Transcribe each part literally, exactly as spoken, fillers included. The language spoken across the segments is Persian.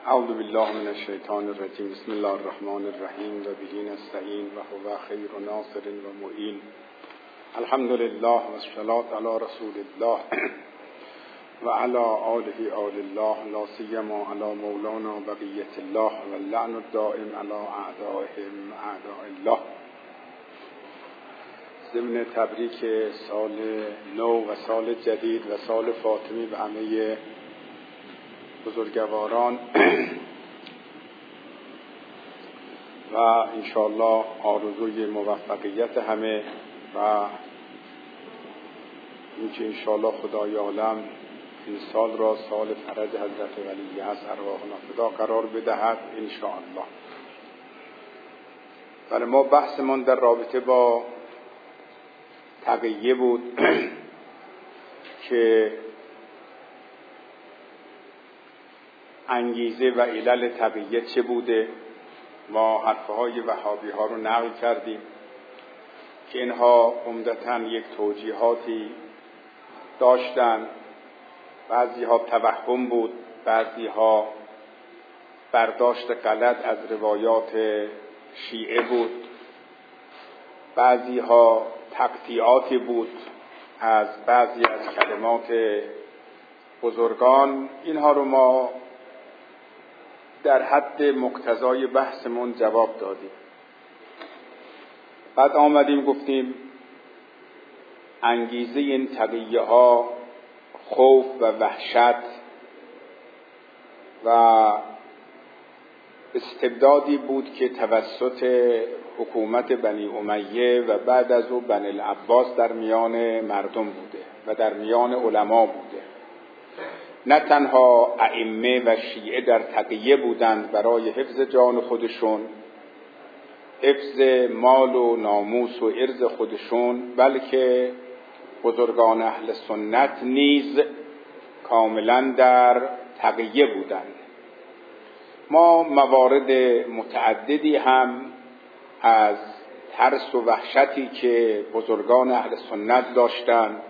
اعوذ بالله من الشیطان الرجیم. بسم الله الرحمن الرحیم و به نستعین و هو خیر ناصر و معین. الحمد لله و الصلاة علی رسول الله و علی آله آل الله، لا سیما علی مولانا بقیة الله و اللعن الدائم علی اعدائهم اعداء الله. ضمن تبریک سال نو و سال جدید و سال فاطمی به همه بزرگواران و انشاءالله آرزوی موفقیت همه و اینکه انشاءالله خدای عالم این سال را سال فرج حضرت ولی از ارواحنا فدا قرار بدهد انشاءالله. ولی ما بحثمون در رابطه با تقیه بود که انگیزه و علل تقیه چه بوده. ما حرفهای وهابی ها رو نقل کردیم که اینها عمدتاً یک توجیهاتی داشتن، بعضی ها توهم بود، بعضی ها برداشت غلط از روایات شیعه بود، بعضی ها تقطیعاتی بود از بعضی از کلمات بزرگان. اینها رو ما در حد مقتضای بحثمون جواب دادیم. بعد آمدیم گفتیم انگیزه این تقیه ها خوف و وحشت و استبدادی بود که توسط حکومت بنی امیه و بعد از او بنی العباس در میان مردم بوده و در میان علما بوده. نه تنها ائمه و شیعه در تقیه بودند برای حفظ جان خودشون، حفظ مال و ناموس و عرض خودشون، بلکه بزرگان اهل سنت نیز کاملا در تقیه بودند. ما موارد متعددی هم از ترس و وحشتی که بزرگان اهل سنت داشتند،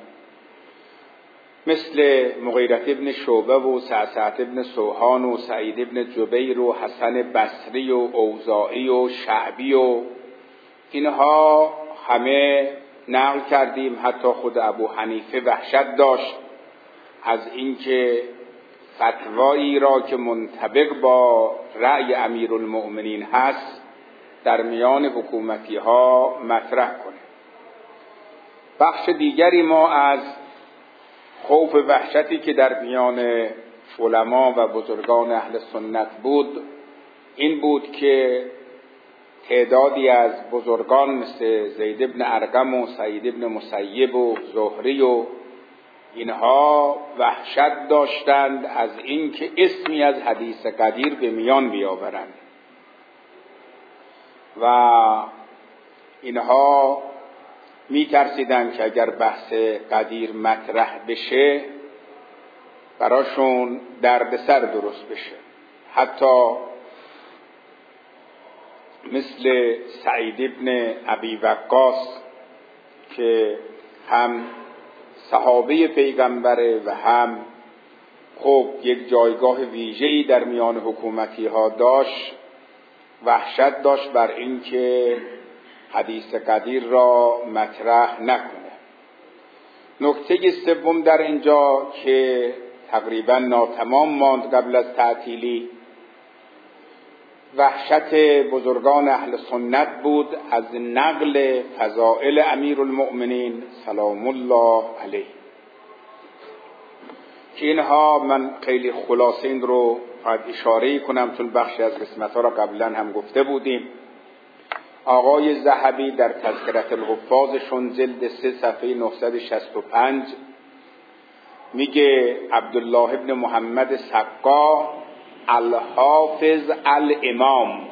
مثل مغیرة ابن شعبه و سعسعة ابن سوحان و سعید ابن جبیر و حسن بصری و اوزاعی و شعبی و اینها همه نقل کردیم. حتی خود ابو حنیفه وحشت داشت از اینکه فتوایی را که منطبق با رأی امیرالمؤمنین هست در میان حکومتی ها مطرح کنه. بخش دیگری ما از خوف و وحشتی که در میان علما و بزرگان اهل سنت بود این بود که تعدادی از بزرگان مثل زید ابن ارقم و سعید ابن مسیب و زهری و اینها وحشت داشتند از اینکه اسمی از حدیث قدیر به میان بیاورند و اینها می ترسیدن که اگر بحث قدیر مطرح بشه براشون دردسر درست بشه. حتی مثل سعید ابن ابی وقاص که هم صحابه پیغمبره و هم خب یک جایگاه ویژه‌ای در میان حکومتی ها داشت، وحشت داشت بر اینکه حدیث قدیر را مطرح نکنه. نکته سوم در اینجا که تقریبا ناتمام ماند قبل از تعطیلی، وحشت بزرگان اهل سنت بود از نقل فضائل امیرالمؤمنین سلام الله علیه، که اینها من خیلی خلاصه این رو باید اشاره کنم چون بخشی از قسمت‌ها را قبلا هم گفته بودیم. آقای ذهبی در تذکرة الحفاظشون جلد سه صفحه نهصد و شصت و پنج میگه عبدالله ابن محمد سقا الحافظ الامام،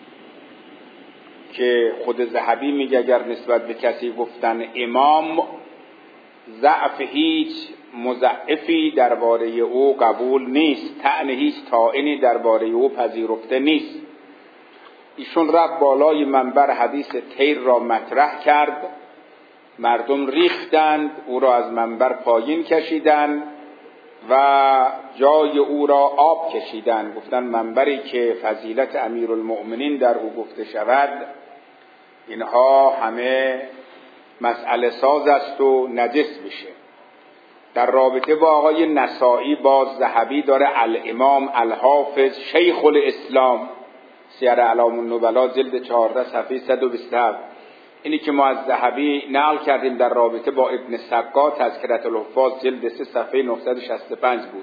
که خود ذهبی میگه اگر نسبت به کسی گفتن امام ضعف هیچ مضاعفی درباره او قبول نیست، طعن هیچ طاعنی درباره او پذیرفته نیست. ایشون رفت بالای منبر حدیث طیر را مطرح کرد، مردم ریختند، او را از منبر پایین کشیدند و جای او را آب کشیدن، گفتن منبری که فضیلت امیرالمؤمنین در او گفته شود اینها همه مسئله ساز است و نجس بشه. در رابطه با آقای نسائی باز ذهبی داره الامام الحافظ شیخ الاسلام سیر اعلام النبلا جلد چهارده صفحه صد و بیست و هفت، اینی که ما از ذهبی نقل کردیم در رابطه با ابن سقا تذکرة الحفاظ جلد سه صفحه نهصد و شصت و پنج بود.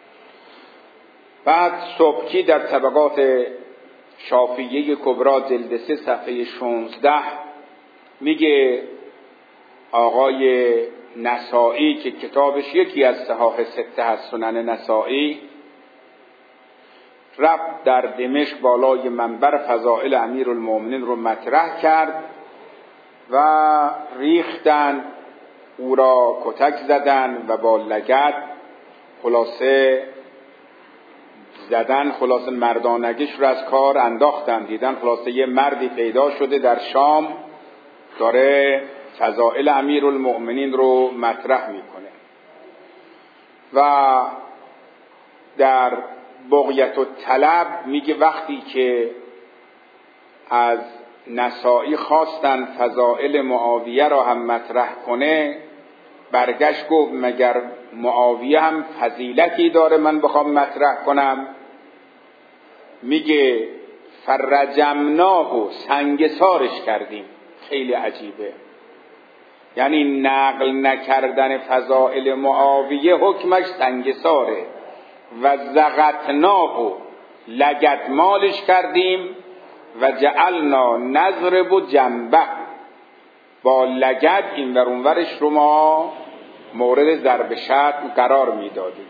بعد سبکی در طبقات شافعیه کبری جلد سه صفحه شانزده میگه آقای نسائی که کتابش یکی از صحاح سته هست، سنن نسائی، رفت در دمشق بالای منبر فضائل امیرالمؤمنین رو مطرح کرد و ریختن او را کتک زدن و با لگد خلاصه زدن، خلاصه مردانگیش رو از کار انداختن. دیدن خلاصه یه مردی پیدا شده در شام داره فضائل امیرالمؤمنین رو مطرح میکنه. و در بغیت الطلب میگه وقتی که از نسائی خواستن فضائل معاویه را هم مطرح کنه، برگشت گفت مگر معاویه هم فضیلتی داره من بخوام مطرح کنم؟ میگه فرجمناه و سنگسارش کردیم. خیلی عجیبه، یعنی نقل نکردن فضائل معاویه حکمش سنگساره و زغطناه و لگدمالش کردیم و جعلنا نضرب جنبه، با لگد این ور اون ورش رو ما مورد ضرب شتم قرار میدادیم.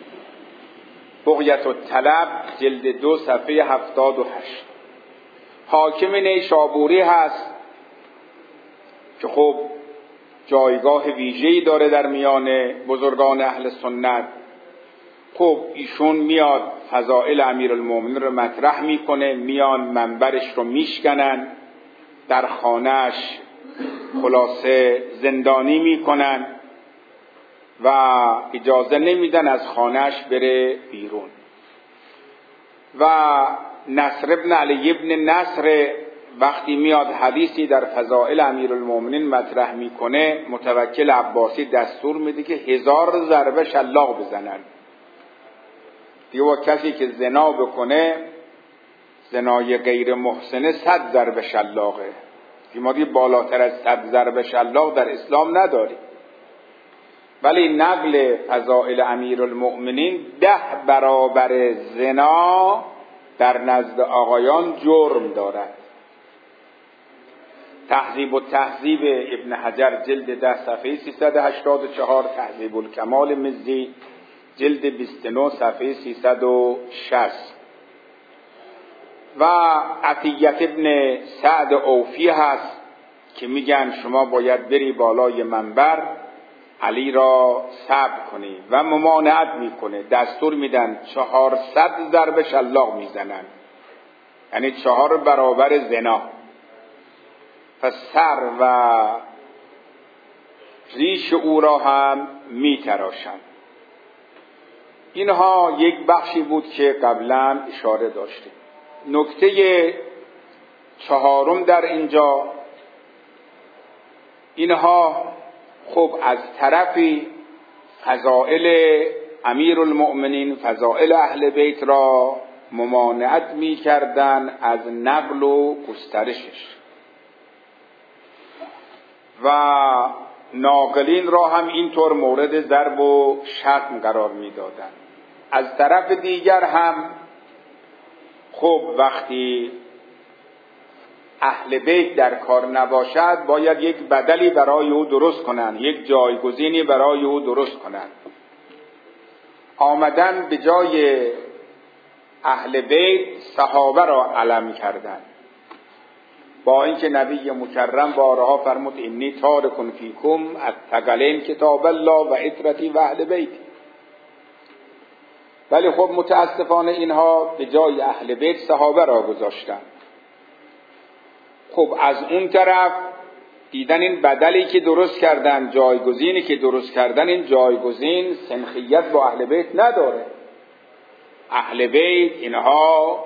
بغیت الطلب جلد دو صفحه هفتاد و هشت. حاکم نیشابوری هست که خب جایگاه ویژه‌ای داره در میان بزرگان اهل سنت. خب ایشون میاد فضائل امیرالمؤمنین رو مطرح میکنه، میان منبرش رو میشکنن، در خانهش خلاصه زندانی میکنن و اجازه نمیدن از خانهش بره بیرون. و نصر ابن علی ابن نصر وقتی میاد حدیثی در فضائل امیرالمؤمنین مطرح میکنه، متوکل عباسی دستور میده که هزار ضربه شلاق بزنن. دیگه با کسی که زنا بکنه، زنای غیر محسنه، صد ضربه شلاقه. ما دیگه بالاتر از صد ضربه شلاق در اسلام نداریم. ولی نقل فضائل امیرالمؤمنین ده برابر زنا در نزد آقایان جرم دارد. تهذیب و تهذیب ابن حجر جلد ده صفحه سیصد و هشتاد و چهار، تهذیب الکمال مزی جلد بیست و نه صفحه سیصد و شصت. و عطیت ابن سعد اوفی هست که میگن شما باید بری بالای منبر علی را صبر کنی و ممانعت میکنه. دستور میدن چهارصد ضرب شلاق میزنن، یعنی چهار برابر زنا. پس سر و ریش او را هم میتراشن. اینها یک بخشی بود که قبلا اشاره داشتیم. نکته چهارم در اینجا، اینها خب از طرفی فضائل امیرالمؤمنین، فضائل اهل بیت را ممانعت می کردن از نقل و گسترشش و ناقلین را هم اینطور مورد ضرب و شتم قرار می دادن. از طرف دیگر هم خب وقتی اهل بیت در کار نباشد باید یک بدلی برای او درست کنند، یک جایگزینی برای او درست کنند. آمدن به جای اهل بیت صحابه را علم کردند، با اینکه نبی مکرم بارها فرمود انی تارک فیکم الثقلین کتاب الله و عترتی و اهل بیت. ولی خب متاسفانه اینها به جای اهل بیت صحابه را گذاشتند. خب از اون طرف دیدن این بدلی که درست کردن، جایگزینی که درست کردن، این جایگزین سنخیت با اهل بیت نداره. اهل بیت اینها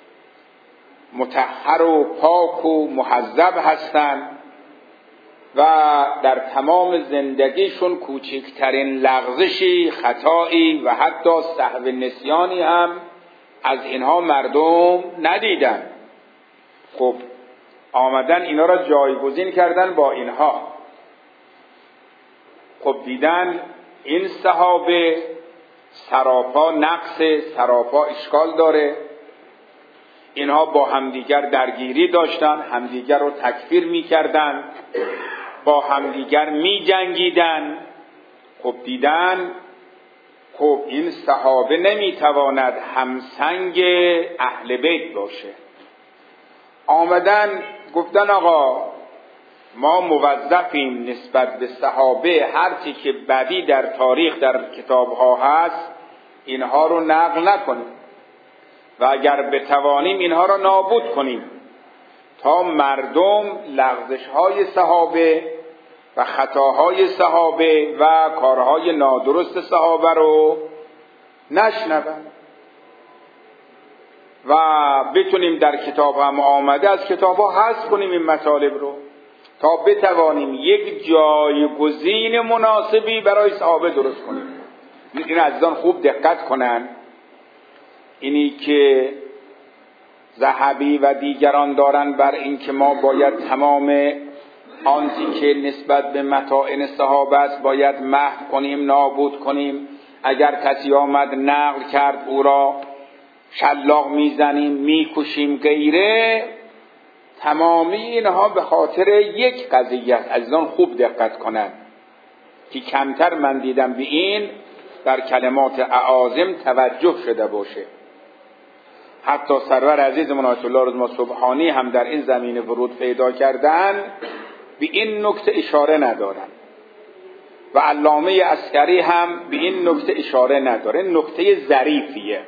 مطهر و پاک و مهذب هستند و در تمام زندگیشون کوچکترین لغزشی، خطایی و حتی سهو نسیانی هم از اینها مردم ندیدن. خب آمدن اینا را جایگزین کردن با اینها. خب دیدن این صحابه سراپا نقص، سراپا اشکال داره، اینها با همدیگر درگیری داشتن، همدیگر رو تکفیر میکردن، با همدیگر میجنگیدن. خب دیدن خب این صحابه نمیتواند همسنگ اهل بیت باشه. آمدن گفتن آقا ما موظفیم نسبت به صحابه هرچی که بدی در تاریخ در کتابها هست اینها رو نقل نکنیم و اگر بتوانیم اینها رو نابود کنیم تا مردم لغزش‌های صحابه و خطاهای صحابه و کارهای نادرست صحابه رو نشنوند و بتونیم در کتاب هم آمده از کتاب ها حذف کنیم این مطالب رو تا بتوانیم یک جایگزین مناسبی برای صحابه درست کنیم. این عزیزان خوب دقت کنن، اینی که ذهبی و دیگران دارن بر این که ما باید تمام آنچه که نسبت به متاعن صحابه است باید محو کنیم، نابود کنیم، اگر کسی آمد نقل کرد او را شلاق میزنیم، میکشیم غیره، تمامی اینها به خاطر یک قضیه است. عزیزان خوب دقت کنند که کمتر من دیدم به این در کلمات اعاظم توجه شده باشه. حتی سرور عزیزمون آیت الله رضا سبحانی هم در این زمینه ورود پیدا کردن، به این نکته اشاره ندارن و علامه عسکری هم به این نکته اشاره نداره. نکته ظریفیه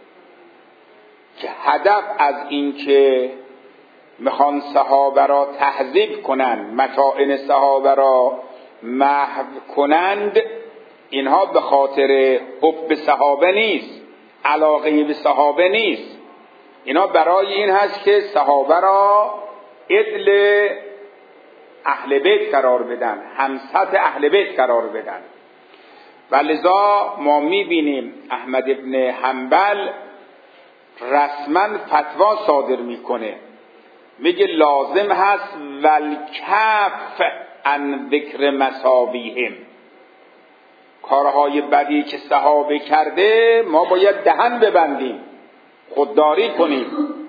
که هدف از این که میخوان صحابه را تهذیب کنند، متاعن صحابه را محو کنند، اینها به خاطر حب صحابه نیست، علاقه به صحابه نیست، اینا برای این هست که صحابه را عدل اهل بیت قرار بدن، همسط اهل بیت قرار بدن. و لذا ما میبینیم احمد ابن حنبل رسما فتوا صادر میکنه، میگه لازم هست والکف عن ذکر مساویهم، کارهای بدی که صحابه کرده ما باید دهن ببندیم، خودداری کنیم.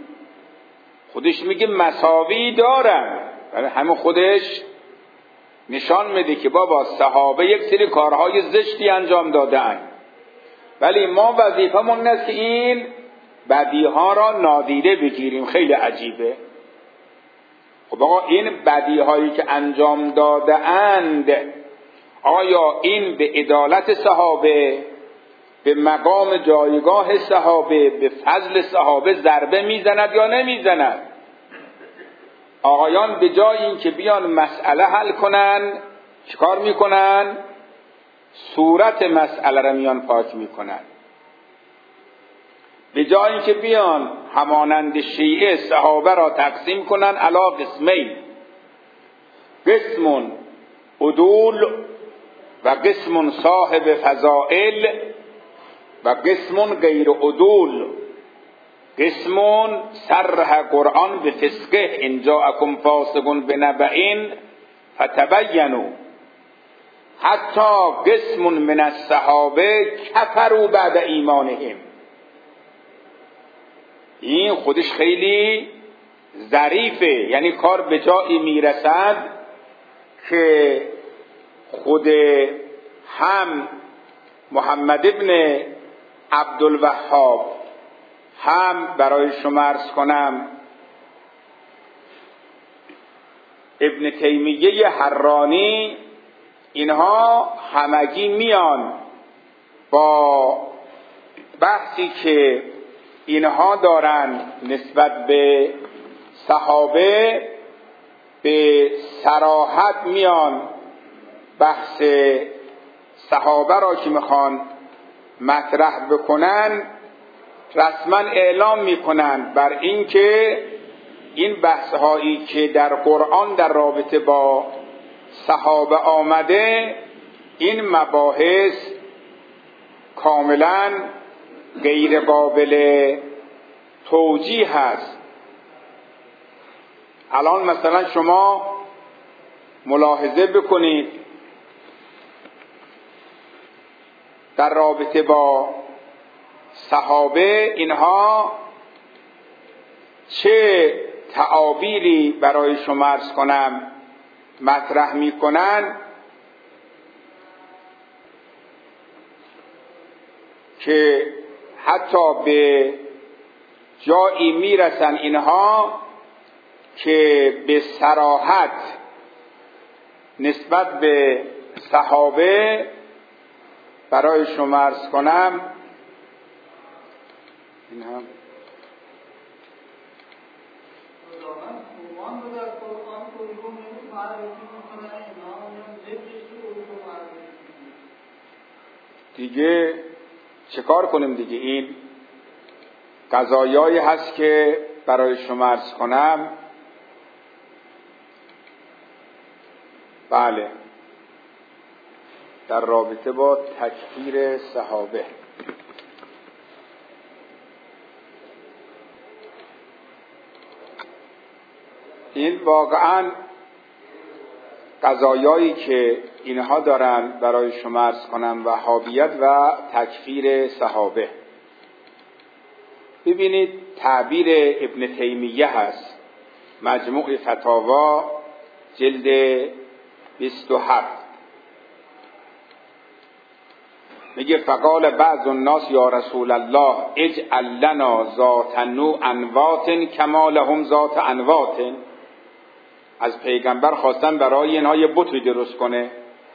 خودش میگه مساوی دارن، همه خودش نشان میده که بابا صحابه یک سری کارهای زشتی انجام دادن، ولی ما وظیفمون است که این بدیها را نادیده بگیریم. خیلی عجیبه. خب آقا این بدیهایی که انجام داده اند، آیا این به عدالت صحابه، به مقام جایگاه صحابه، به فضل صحابه ضربه میزند یا نمیزند؟ آقایان به جای این که بیان مسئله حل کنن چیکار میکنن؟ صورت مسئله را میان پاک میکنن. به جای این که بیان همانند شیعه صحابه را تقسیم کنن علا قسمین، قسم عدول و قسم صاحب فضائل و قسم غیر عدول، قسم صرح قرآن به فسقه ان جاءکم فاسق بنبأ فتبینوا، حتی قسم من الصحابه کفروا بعد ایمانهم. این خودش خیلی ظریفه، یعنی کار به جایی میرسد که خود هم محمد ابن عبدالوهاب، هم برای شما عرض کنم ابن تیمیه حرانی، اینها همگی میان با بحثی که اینها دارن نسبت به صحابه به صراحت میان بحث صحابه را که میخوان مطرح بکنن، رسما اعلام میکنن بر این که این بحث هایی که در قرآن در رابطه با صحابه آمده، این مباحث کاملا غیر قابل توجیه هست. الان مثلا شما ملاحظه بکنید در رابطه با صحابه اینها چه تعابیری برای شما عرض کنم مطرح میکنن که حتی به جایی میرسن اینها که به صراحت نسبت به صحابه برای شما عرض کنم. این هم دیگه چه کار کنیم دیگه؟ این قضایایی هست که برای شما عرض کنم. بله، در رابطه با تکفیر صحابه این واقعا قضایایی که اینها دارن برای شما عرض کنم وهابیت و تکفیر صحابه. ببینید تعبیر ابن تیمیه هست، مجموع فتاوا جلد بیست و هفت، میگه فقال بعض الناس یا رسول الله اجعل لنا ذات نوع انوات کما لهم ذات انوات. از پیغمبر خواستن برای اینها یه بتی درست کنه.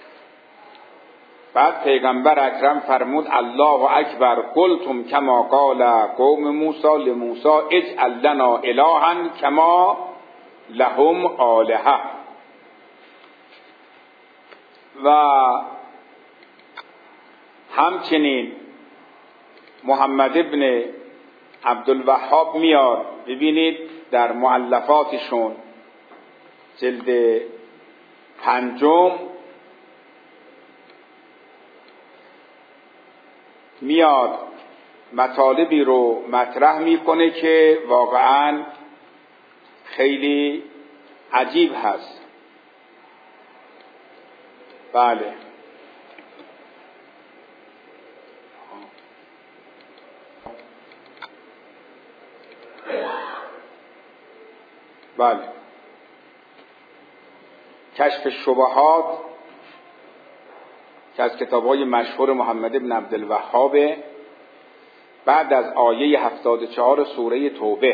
بعد پیغمبر اکرم فرمود الله اکبر قلتم کما قال قوم موسی لموسی اجعل لنا الها کما لهم آلهه. و همچنین محمد ابن عبدالوهاب میاد، ببینید در مؤلفاتشون جلد پنجم میاد مطالبی رو مطرح میکنه که واقعا خیلی عجیب هست. بله، بله، کشف الشبهات که از کتاب‌های مشهور محمد ابن عبدالوهاب، بعد از آیه هفتاد و چهار سوره توبه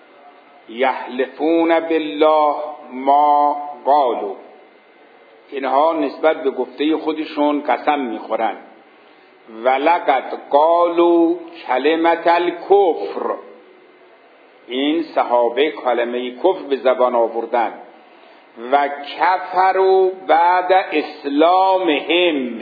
یحلفون بالله ما قالوا، اینها نسبت به گفته خودشون قسم میخورن. ولقد قالوا کلمة الکفر، این صحابه کلمه کفر به زبان آوردن. و کفروا بعد اسلامهم.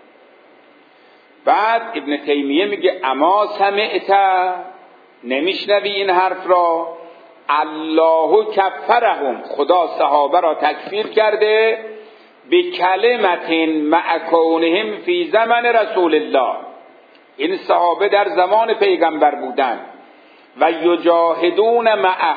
بعد ابن تیمیه میگه اما سمعت، نمیشنوی این حرف را؟ الله کفرهم، خدا صحابه را تکفیر کرده به کلمت مع کونهم فی زمن رسول الله، این صحابه در زمان پیغمبر بودند. و یجاهدون معه،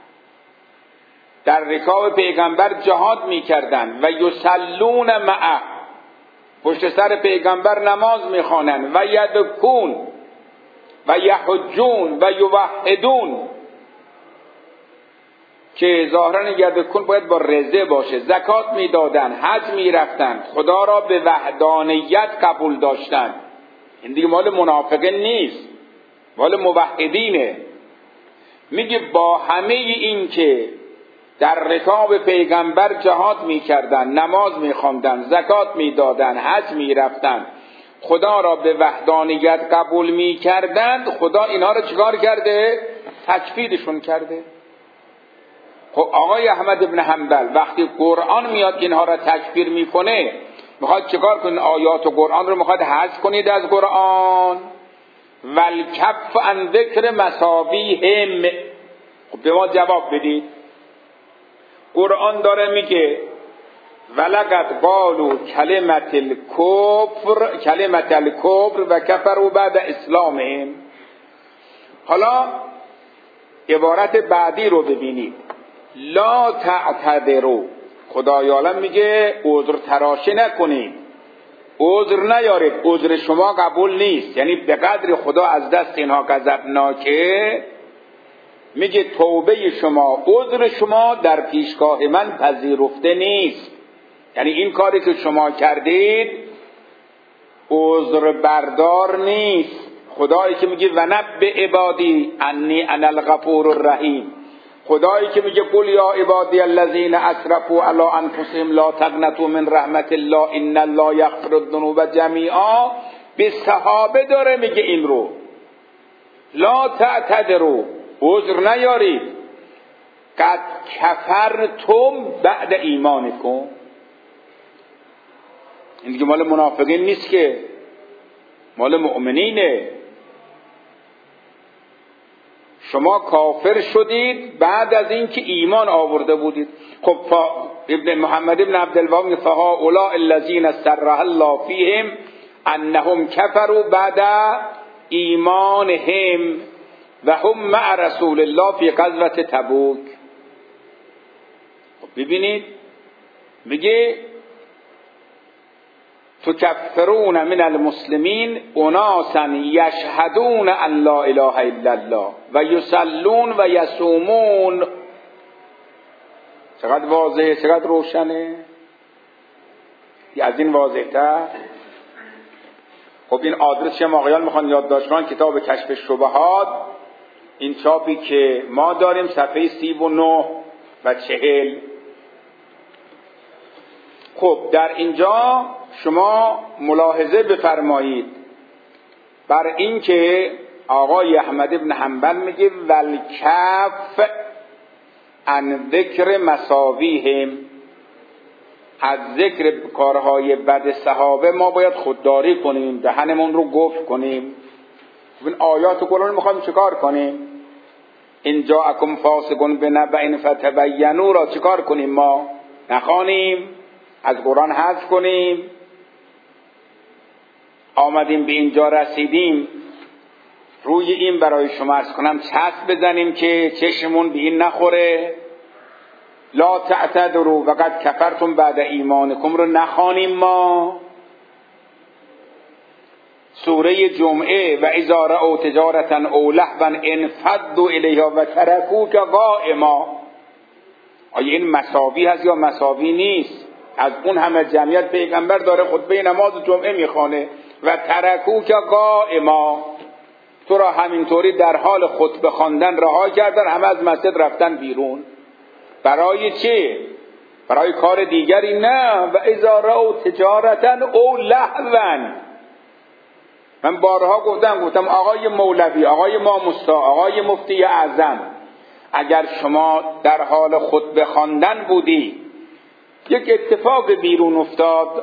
در رکاب پیغمبر جهاد میکردند. و یصلون معه، پشت سر پیغمبر نماز میخوانند. و یدکون و یحجون و یوحدون، که ظاهرا یدکون باید با رزه باشه، زکات میدادن، حج میرفتن، خدا را به وحدانیت قبول داشتن. این دیگه مال منافقین نیست، مال موحدینه. میگه با همه این که در رکاب پیغمبر جهاد میکردن، نماز میخواندن، زکات میدادن، حج میرفتن، خدا را به وحدانیت قبول میکردند، خدا اینها را چیکار کرده؟ تکفیرشون کرده. خب آقای احمد ابن حنبل وقتی قرآن میاد اینها را تکفیر میکنه، میخواد چیکار کنید؟ آیات و قرآن رو میخواد حذف کنید از قرآن. والکف عن ذکر مصابیهم. خب به ما جواب بدید. قرآن داره میگه ولقد قالوا کلمت الکفر کلمت الکفر و کفروا بعد اسلامهم. حالا عبارت بعدی رو ببینید، لا تعتذروا. خدای عالم میگه عذر تراشی نکنید، عذر نیارید، عذر شما قبول نیست. یعنی به قدر خدا از دست اینها غضبناکه، میگه توبه شما، عذر شما در پیشگاه من پذیرفته نیست. یعنی این کاری که شما کردید عذر بردار نیست. خدایی که میگه و نبئ عبادی انی انا الغفور الرحیم، خدایی که میگه قل یا عبادی الذین اسرفوا علی انفسهم لا تقنطوا من رحمت الله ان الله یغفر الذنوب جمیعا، به صحابه داره میگه این رو، لا تعتذروا، عذر نیارید، قد کفرتم بعد ایمانکم. این دیگه مال منافقین نیست که، مال مؤمنینه. شما کافر شدید بعد از اینکه ایمان آورده بودید. خب ابن محمد ابن عبدالوهاب میگه فهؤلاء الذین استرح الله فیهم انهم کفروا بعد ایمانهم و هم مع رسول الله فی غزوة تبوک. خب ببینید میگه تکفرون من المسلمین اناسا یشهدون ان لا اله الا الله و یصلون و یصومون. چقدر واضحه، چقدر روشنه، از این واضح‌تر. خب این آدرس هم آقایان میخوان یادداشت کنن، کتاب کشف شبهات، این چاپی که ما داریم، صفحه سی و نه و چهل. خب در اینجا شما ملاحظه بفرمایید بر این که آقای احمد ابن حنبل میگه والکف عن ذکر مساویهم، از ذکر کارهای بد صحابه ما باید خودداری کنیم، دهنمون رو گفت کنیم. این آیات قرآن میخوایم چیکار کنیم؟ ان جاءکم فاسق بنبأ فتبینوا را چیکار کنیم؟ ما نخوانیم، از قرآن حذف کنیم. آمدیم به اینجا رسیدیم، روی این برای شما عرض کنم چسب بزنیم که چشمون به این نخوره. لا تعتذروا وقد کفرتم بعد ایمانکم رو نخوانیم ما. سوره جمعه و اذا رأوا تجارة او لهوا انفضوا الیها و ترکوک قائما. آیا این مساوی هست یا مساوی نیست؟ از اون همه جمعیت پیغمبر داره خطبه نماز جمعه میخوانه و ترکوک قائما، تو را همینطوری در حال خطبه خواندن رها کردن، همه از مسجد رفتن بیرون. برای چه؟ برای کار دیگری نه. و اذا رأوا تجارة او لهوا. من بارها گفتم گفتم آقای مولوی، آقای ماموستا، آقای مفتی اعظم، اگر شما در حال خطبه خواندن بودی، یک اتفاق بیرون افتاد،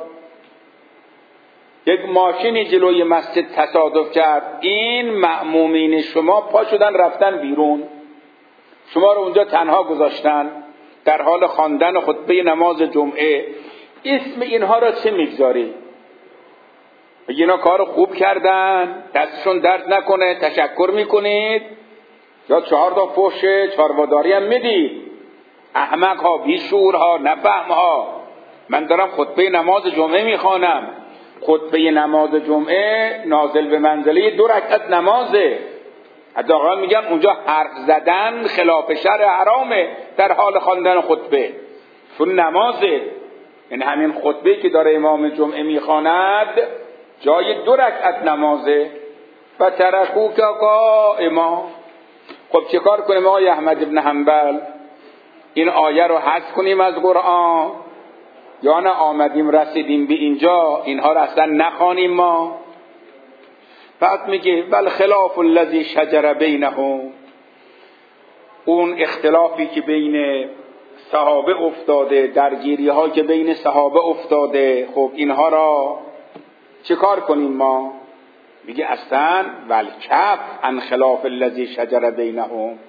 یک ماشینی جلوی مسجد تصادف کرد، این مأمومین شما پا شدن رفتن بیرون، شما رو اونجا تنها گذاشتن در حال خواندن خطبه نماز جمعه، اسم اینها را چه میگذاری؟ اینا کار خوب کردن، دستشون درد نکنه، تشکر میکنید، یا چهار تا فحش چهارواداری هم میدید؟ احمق ها، بیشور ها، نفهم ها. من دارم خطبه نماز جمعه میخوانم. خطبه نماز جمعه نازل به منزله دو رکعت نمازه. حتی آقایان میگن اونجا حرف زدن خلاف شرع حرامه در حال خواندن خطبه، چون نمازه. یعنی همین خطبه که داره امام جمعه میخواند جای دو رکعت نمازه. و ترکوک قائما. خب چه کار کنیم آقای احمد ابن حنبل؟ این آیه رو حذف کنیم از قرآن یا نه آمدیم رسیدیم به اینجا اینها رو اصلا نخوانیم ما؟ بعد میگه بل خلاف الذی شجر بینهم، اون اختلافی که بین صحابه افتاده، درگیری ها که بین صحابه افتاده، خب اینها را چه کار کنیم ما؟ میگه اصلا والکف عن خلاف الذی شجر بینهم.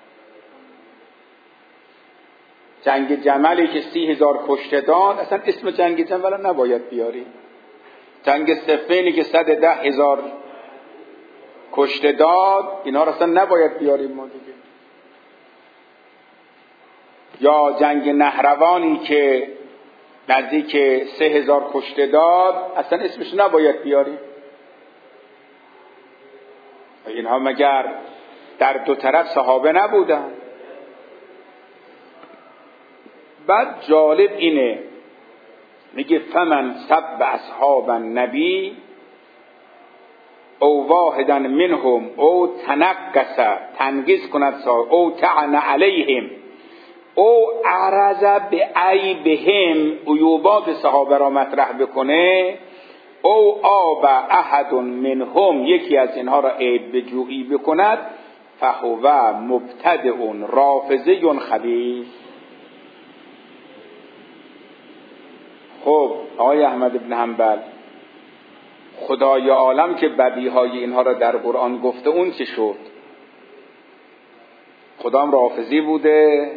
جنگ جملی که سی هزار کشته داد، اصلا اسم جنگ جمل نباید بیاری. جنگ صفینی که صد ده هزار کشته داد، اینا را اصلا نباید بیاریم ما دیگه. یا جنگ نهروانی که نزدیک سه هزار کشته داد، اصلا اسمش نباید بیاریم. اینها مگر در دو طرف صحابه نبودن؟ بعد جالب اینه، میگه فمن سب اصحاب النبی او واحدا منهم او تنقص تنقیص کند او طعن علیهم او عرض به عیبهم، عیوبات صحابه را مطرح بکنه، او آب احد منهم یکی از اینها را عیب بجویی بکند، فهو مبتدع رافضی خبیث. خب آقای احمد بن حنبل، خدای عالم که بدیهای اینها را در قرآن گفته، اون چه شد؟ خدام رافضی بوده؟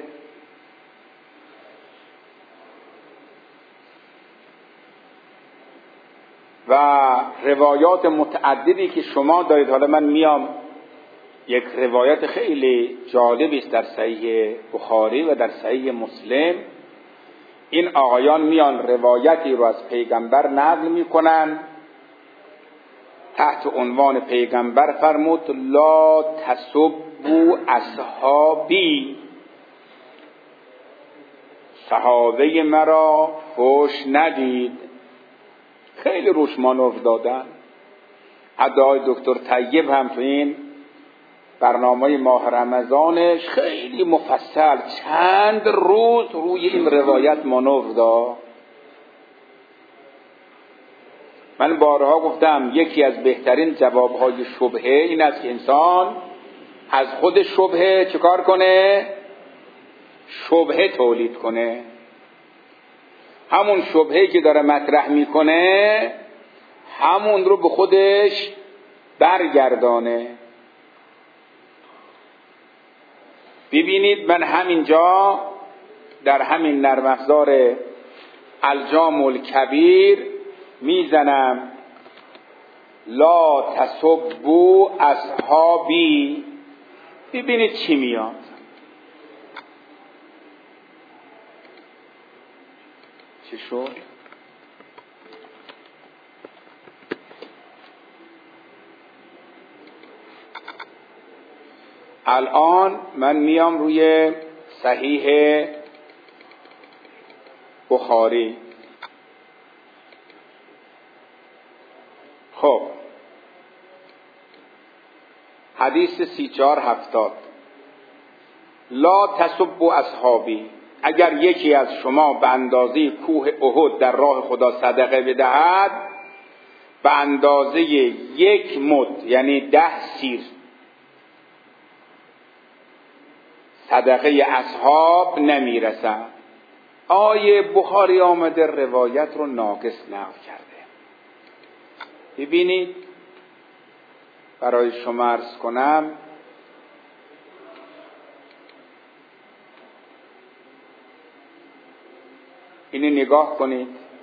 و روایات متعددی که شما دارید، حالا من میام یک روایت خیلی جالبی است در صحیح بخاری و در صحیح مسلم، این آقایان میان روایتی رو از پیغمبر نقل میکنن تحت عنوان پیغمبر فرمود لا تسبوا اصحابی، صحابه مرا فحش ندید. خیلی روش مانور دادن. حتی آقای دکتر طیب هم تو این برنامه ماه رمضانش خیلی مفصل چند روز روی این روایت مانور داد. من بارها گفتم یکی از بهترین جوابهای شبهه این است که انسان از خود شبهه چه کار کنه؟ شبهه تولید کنه. همون شبهه‌ای که داره مطرح میکنه همون رو به خودش برگردانه. ببینید من همینجا در همین نرم افزار الجام الکبیر میزنم لا تسبوا اصحابی، ببینید چی میاد. چی شد؟ الان من میام روی صحیح بخاری. خب حدیث سی چار هفتاد لا تسبوا اصحابی، اگر یکی از شما به اندازه کوه احد در راه خدا صدقه بدهد، به اندازه یک مد یعنی ده سیر صدقه اصحاب نمیرسد. آیه بخاری آمده روایت رو ناقص نقل کرده. ببینید برای شما عرض کنم اینو نگاه کنید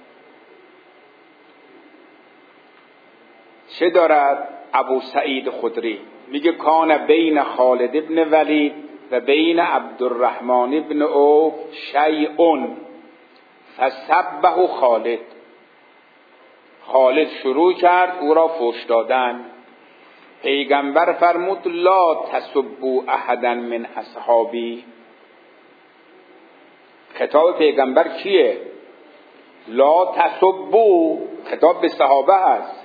چه دارد. ابو سعید خدری میگه کان بین خالد ابن ولید و بین عبدالرحمن ابن عوف شیء فسبه خالد. خالد شروع کرد او را فحش دادن. پیغمبر فرمود لا تسبوا احدا من اصحابی. خطاب پیغمبر کیه؟ لا تسبوا، خطاب به صحابه است.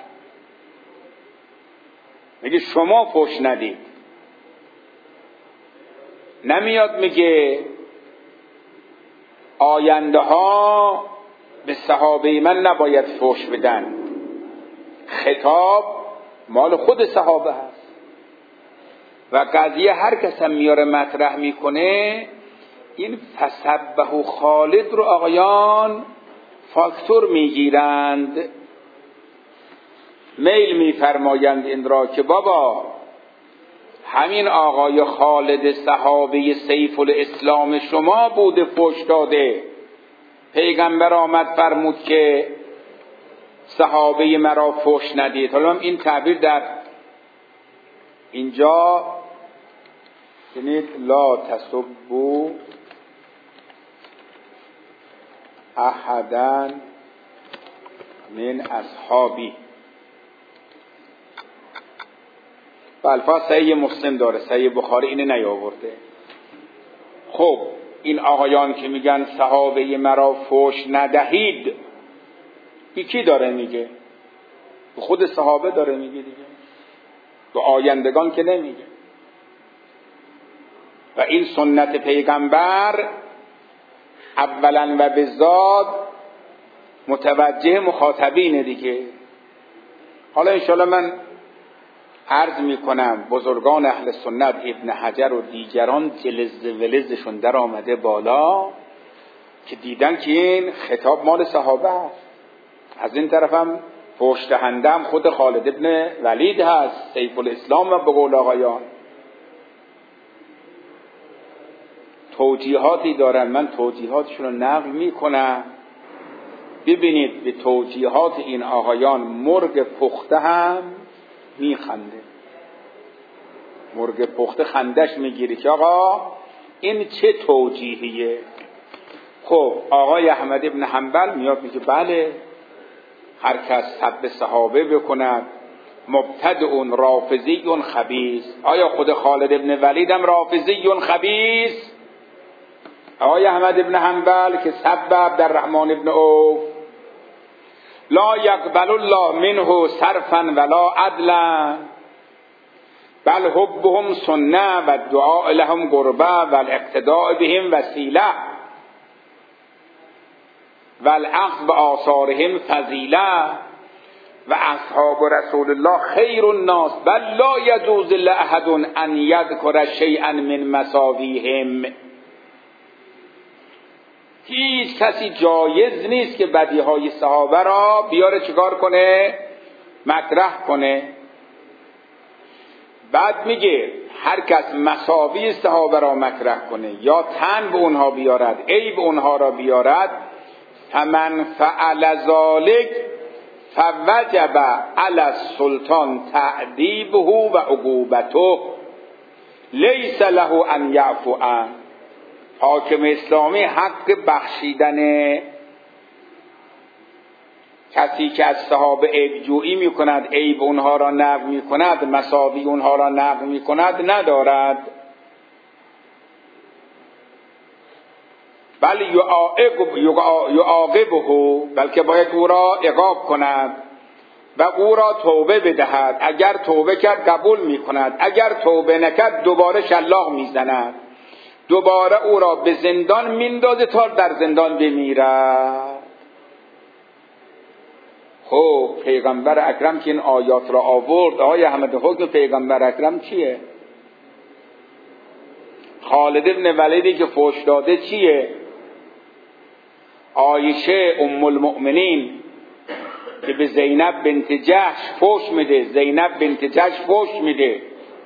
میگه شما فحش ندید. نمیاد میگه آینده ها به صحابه من نباید فحش بدن. خطاب مال خود صحابه هست. و قضیه هر کس هم میاره مطرح میکنه، این فسبه خالد رو آقایان فاکتور میگیرند، میل میفرمایند این را که بابا همین آقای خالد صحابه سیف الاسلام شما بوده فحش داده، پیغمبر آمد فرمود که صحابه مرا فحش ندید. حالا این تعبیر در اینجا ببینید، لا تسبوا احدا من اصحابی، و الفاظ صحیح مسلم داره، صحیح بخاری اینه نیاورده. خب این آقایان که میگن صحابه مرا فحش ندهید، این کی داره میگه؟ خود صحابه داره میگه دیگه، به آیندگان که نمیگه. و این سنت پیغمبر اولا و بذات متوجه مخاطبینه دیگه. حالا انشاءالله من عرض میکنم بزرگان اهل سنت، ابن حجر و دیگران جلز ولزشون در آمده بالا که دیدن که این خطاب مال صحابه هست. از این طرف هم فحش دهنده هم خود خالد ابن ولید هست، سیف الاسلام. و به قول آقایان توجیهاتی دارن، من توجیهاتشون رو نقل میکنم. ببینید به توجیهات این آقایان مرغ پخته هم میخنده، مرغ پخته خندش میگیری که آقا این چه توجیهیه. خب آقای احمد ابن حنبل میاد میگه بله، هر کس سب صحابه بکند مبتدع رافضی خبیث. آیا خود خالد ابن ولید هم رافضی خبیث؟ آقای احمد ابن حنبل که سب عبدالرحمن ابن عوف، لا یقبل الله منه صرفا ولا عدلا بل حبهم سنه و دعاء لهم قربه و الاقتداء بهم وسیله و الاخذ بآثارهم فضیله و اصحاب رسول الله خیر الناس بل لا یجوز لاحد ان یذکر شیئا من مساویهم. هیچ کسی جایز نیست که بدیهای صحابه را بیاره چیکار کنه؟ مطرح کنه. بعد میگه هر کس مساوی صحابه را مطرح کنه یا تن به اونها بیارد، عیب اونها را بیارد، فمن فعل ذلک فوجب علی السلطان تعذیبه و عقوبته لیس له ان یعفو عنه. حاکم اسلامی حق بخشیدن کسی که از صحابه عیب جویی می کند، عیب اونها را نقل می کند، مساوی اونها را نقل می کند ندارد، بل یعاقبه، بلکه باید او را عقاب کند و او را توبه بدهد. اگر توبه کرد قبول می کند، اگر توبه نکرد دوباره شلاق می زند، دوباره او را به زندان میندازه تا در زندان بمیرد. خب پیغمبر اکرم که این آیات را آورد، آقای احمد حکم پیغمبر اکرم چیه؟ خالد ابن ولیدی که فحش داده چیه؟ عایشه ام المؤمنین که به زینب بنت جحش فحش میده، زینب بنت جحش فحش میده،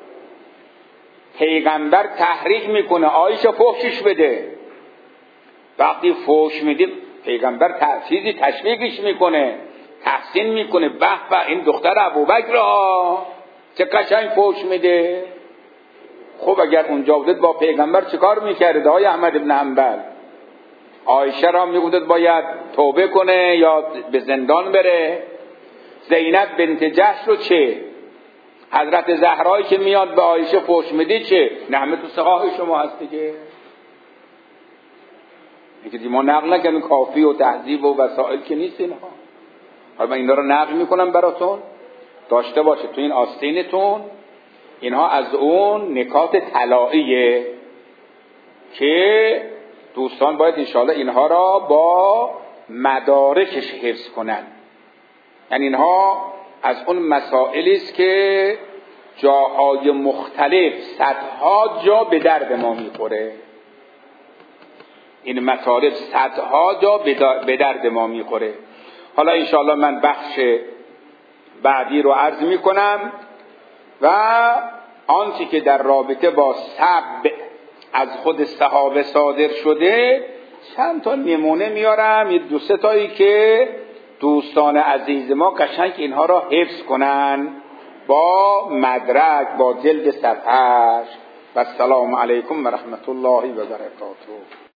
پیغمبر تحریک میکنه عایشه فحشش بده. وقتی فحش میده پیغمبر چیزی تشویقش میکنه، تحسین میکنه، به به این دختر ابوبکر ها چه قشنگ فحش میده. خب اگر اونجا بودید با پیغمبر چیکار میکرد آقای احمد بن حنبل؟ عایشه را میگفت باید توبه کنه یا به زندان بره. زینب بنت جحش رو چه؟ حضرت زهرایی که میاد به عایشه فحش میده چه؟ نه همه تو صحاح شما هست دیگه. اینکه ما نقل نکنیم کافی و تهذیب و وسائل که نیست اینها. حالا من اینا رو نقل میکنم براتون داشته باشه تو این آستینتون. اینها از اون نکات طلائیه که دوستان باید انشاءالله اینها را با مدارکش حفظ کنن. یعنی اینها از اون مسائلی است که جاهای مختلف صدها جا به درد ما میخوره. این مطالب صدها جا به درد ما میخوره. حالا انشاءالله من بخش بعدی رو عرض میکنم و آنچه که در رابطه با سب از خود صحابه صادر شده چند تا نمونه میارم، یه دو سه تایی که دوستان عزیز ما قشنگ اینها را حفظ کنن با مدرک، با جلد صفحه‌اش. و السلام علیکم و رحمت الله و برکاته.